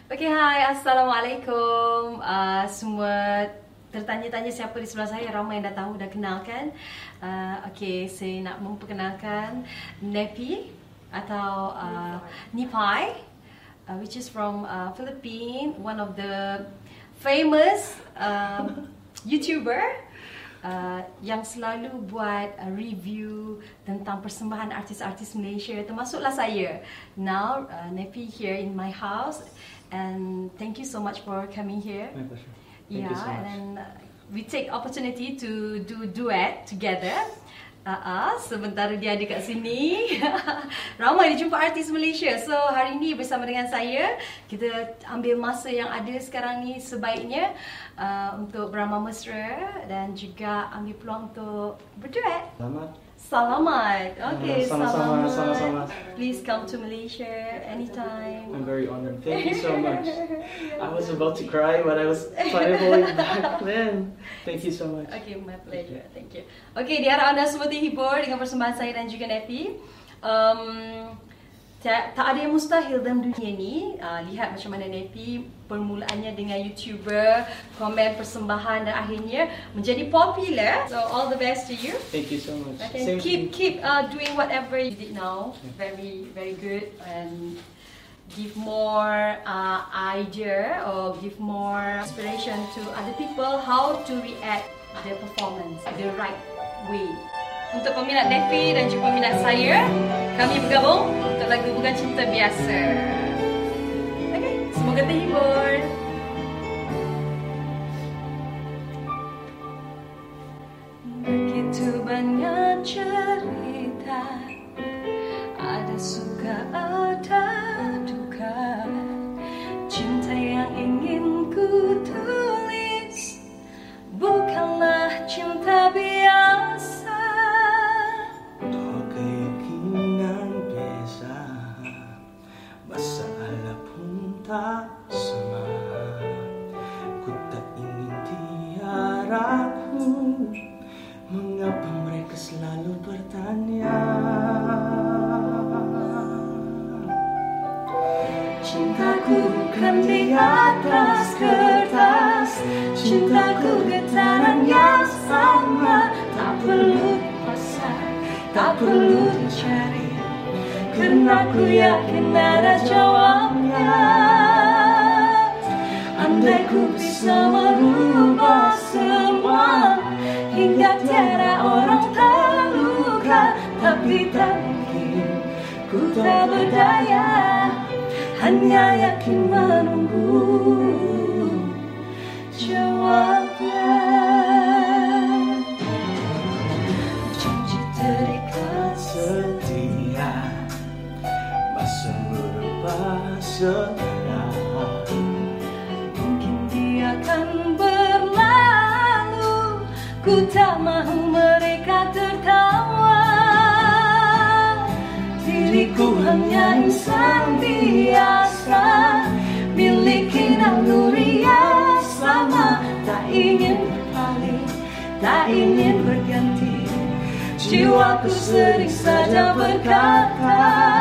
Okay, hai, Assalamualaikum. Semua tertanya-tanya siapa di sebelah saya, ramai yang dah tahu, dah kenal kan. Okay, saya nak memperkenalkan Nepi atau Nipai, which is from Philippines, one of the famous YouTuber yang selalu buat review tentang persembahan artis-artis Malaysia, termasuklah saya. Now, Nepi here in my house, and thank you so much for coming here. My pleasure. Thank you so much. And we take opportunity to do duet together. Sementara dia ada kat sini. Ramai dia jumpa artis Malaysia. So hari ini bersama dengan saya, kita ambil masa yang ada sekarang ni sebaiknya untuk beramah mesra dan juga ambil peluang untuk berduet. Selamat. Okay, Sama-sama. Please come to Malaysia anytime. I'm very honored. Thank you so much. I was about to cry, but I was trying to hold it back then. Thank you so much. Okay, my pleasure. Thank you. Okay, diharap anda semua terhibur dengan persembahan saya dan juga Nepi. Tak ada yang mustahil dalam dunia ni. Lihat macam mana Nepi permulaannya dengan YouTuber, komen persembahan dan akhirnya menjadi popular. So all the best to you. Thank you so much. Okay, keep doing whatever you did now. Very good, and give more idea or give more inspiration to other people how to react their performance the right way. Untuk peminat Nepi dan juga peminat saya, kami bergabung untuk lagu Bukan Cinta Biasa. Okay, semoga terhibur. Begitu banyak cerita, ada suka ada duka. Cinta yang ingin ku tulis bukanlah cinta biasa. Tak sama, ku tak ingin tiaraku. Mengapa mereka selalu bertanya? Cintaku bukan di atas kertas, cintaku getaran yang sama. Tak perlu pasang, tak perlu dicari, karena ku yakin ada jawabnya. Andai ku bisa merubah semua hingga tiada orang terluka, tapi tak mungkin, ku tak berdaya, hanya yakin menunggu jawabnya. Janji terikat setia, masa berubah segera. Mungkin dia akan berlalu, ku tak mahu mereka tertawa. Diriku hanya insan biasa, miliki naluri yang sama. Tak ingin berpaling, tak ingin berganti, jiwaku sering saja berkata,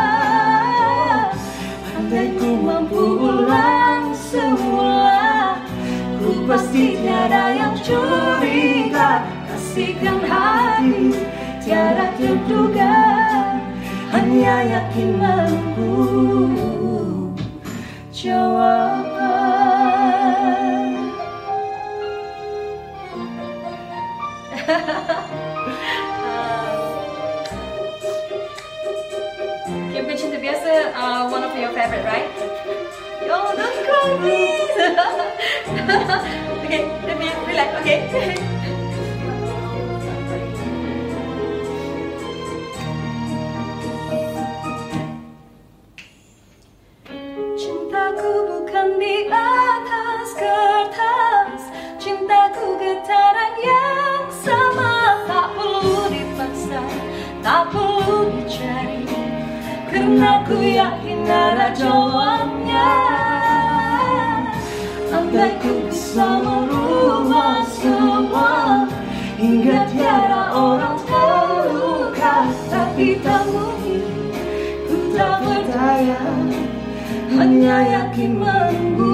andai ku mampu ulang semula, ku pasti tiada yang curiga. Kasihkan hati tiada terduga, hanya yakin menunggu jawaban. Okay, Bukan Cinta Biasa, one of your favorite, right? Oh, don't cry, please. Okay, let me relax. Okay. Cintaku bukan di atas kertas, cintaku getaran yang sama. Tak perlu dipaksa, tak perlu dicari, karena ku yakin ada jawabnya. Andai ku bisa merubah semua hingga tiada orang terluka, tapi tak mungkin, ku tak berdaya, hanya yakin menunggu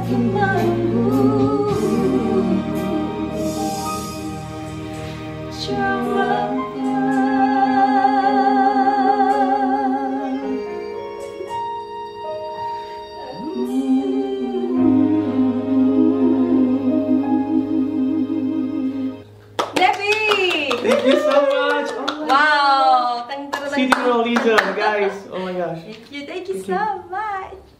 Thank you so much. Oh my Wow. Siti Nurhaliza, guys. Oh my gosh. Thank you so much.